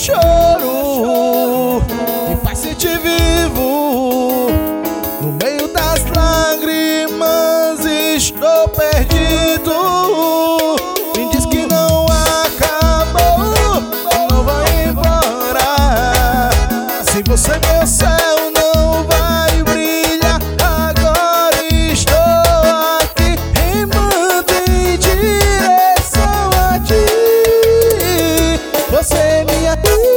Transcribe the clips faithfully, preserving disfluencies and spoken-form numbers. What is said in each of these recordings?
choro, me faz sentir vivo. No meio das lágrimas estou perdido. Me diz que não acabou, não vai embora. Se você meu céu não vai brilhar, agora estou aqui remando em direção a ti. Você é minha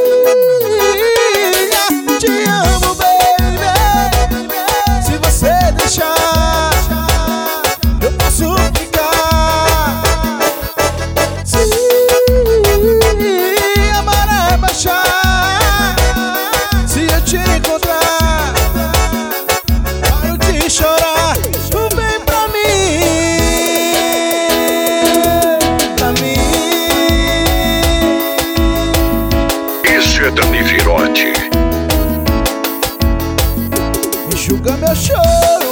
filha, te amo, baby. Se você deixar, eu posso ficar. Se a maré baixar, se eu te encontrar, paro de chorar. Vem pra mim, pra mim. Esse é Dani Virotti. Enxuga meu choro.